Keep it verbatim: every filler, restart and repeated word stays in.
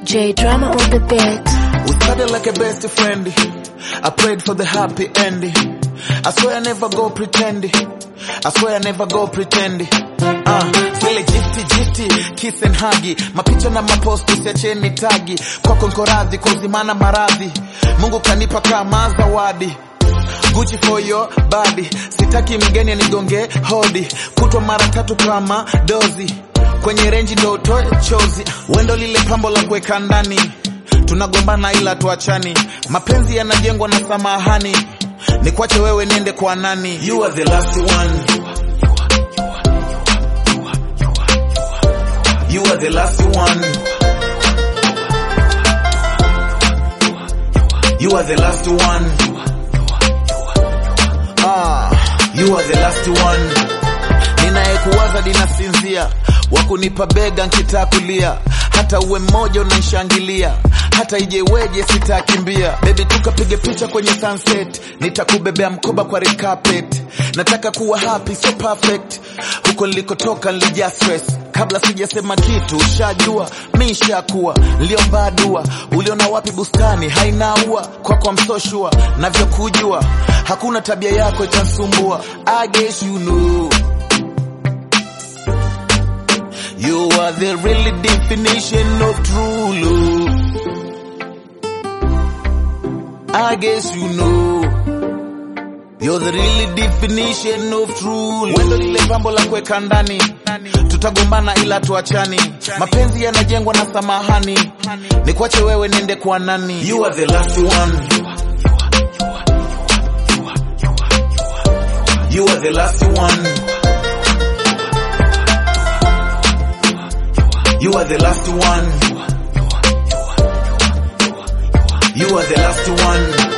J Drama on the beat. We started like a best friend. I prayed for the happy ending. I swear I never go pretending. I swear I never go pretending. Ah, kile gifty gifty, kiss and huggy. Mapicha na maposti siacheni tagi. Kwako niko radhi kuzimana maradhi. Mungu kanipa kama zawadi. Gucci for your body. Sitaki mgeni nigonge hodi. Kutwa mara tatu kama dozi. Kwenye range ndo utoe chozi. Wendo lile pambo la kuweka ndani. Tunagombana ila tuachani. Mapenzi yanajengwa na samahani. Nikwache wewe niende kwa nani? You are the last one. You are the last one. You are the last one. Ah, you are the last one. Ninayekuwaza dinasinzia. Wakunipa bega nkitakulia. Hata uwe mmoja unanishangilia. Hata ije weje sitakimbia. Baby tukapige picha kwenye sunset. Nitakubebea mkoba kwa red carpet. Nataka kuwa happy so perfect. Huko nilikotoka nilijaa stress. Kabla sijasema kitu ushajua. Mimi nishakuwa niliomba dua. Uliona wapi bustani haina ua. Kwako I'm so sure navyokujua. Hakuna tabia yako itanisumbua. I guess you know. You are the real definition of true love. I guess you know. You're the real definition of true love. Wendo lile pambo la kuweka ndani. Tutagombana ila tuachani. Mapenzi yanajengwa na samahani. Nikwache wewe niende kwa nani? You are the last one. You are the last one. You are the last one. You are the last one.